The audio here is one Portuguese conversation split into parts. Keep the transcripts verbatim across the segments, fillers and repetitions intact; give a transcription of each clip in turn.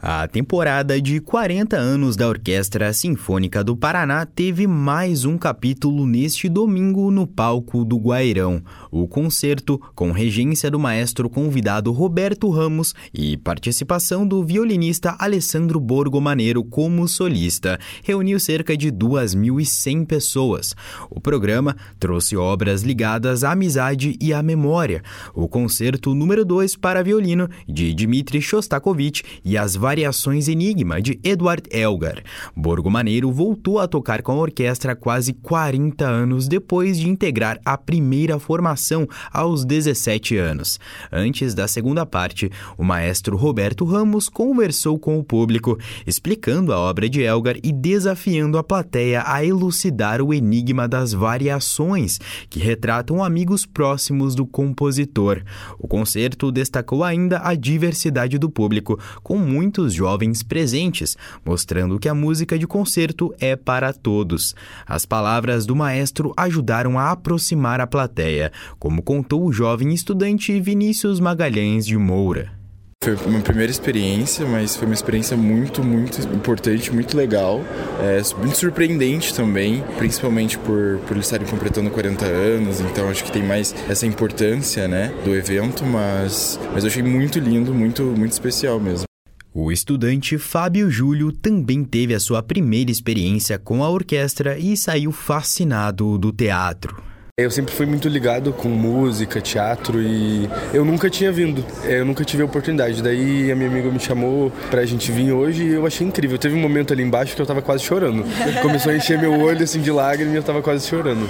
A temporada de quarenta anos da Orquestra Sinfônica do Paraná teve mais um capítulo neste domingo no palco do Guairão. O concerto, com regência do maestro convidado Roberto Ramos e participação do violinista Alessandro Borgomaneiro como solista, reuniu cerca de duas mil e cem pessoas. O programa trouxe obras ligadas à amizade e à memória. O concerto número dois para violino, de Dmitri Shostakovich, e as Variações Enigma, de Eduard Elgar. Borgomaneiro voltou a tocar com a orquestra quase quarenta anos depois de integrar a primeira formação aos dezessete anos. Antes da segunda parte, o maestro Roberto Ramos conversou com o público, explicando a obra de Elgar e desafiando a plateia a elucidar o enigma das variações, que retratam amigos próximos do compositor. O concerto destacou ainda a diversidade do público, com muitos jovens presentes, mostrando que a música de concerto é para todos. As palavras do maestro ajudaram a aproximar a plateia, como contou o jovem estudante Vinícius Magalhães de Moura. Foi uma primeira experiência, mas foi uma experiência muito, muito importante, muito legal, é, muito surpreendente também, principalmente por, por eles estarem completando quarenta anos, então acho que tem mais essa importância, né, do evento, mas, mas eu achei muito lindo, muito, muito especial mesmo. O estudante Fábio Júlio também teve a sua primeira experiência com a orquestra e saiu fascinado do teatro. Eu sempre fui muito ligado com música, teatro e eu nunca tinha vindo, eu nunca tive a oportunidade. Daí a minha amiga me chamou pra gente vir hoje e eu achei incrível. Teve um momento ali embaixo que eu tava quase chorando. Começou a encher meu olho assim de lágrimas e eu tava quase chorando.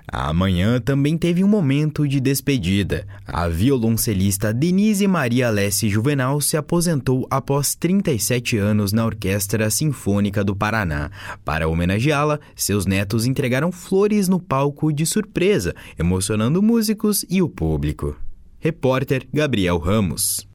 Amanhã também teve um momento de despedida. A violoncelista Denise Maria Alessi Juvenal se aposentou após trinta e sete anos na Orquestra Sinfônica do Paraná. Para homenageá-la, seus netos entregaram flores no palco de surpresa, emocionando músicos e o público. Repórter Gabriel Ramos.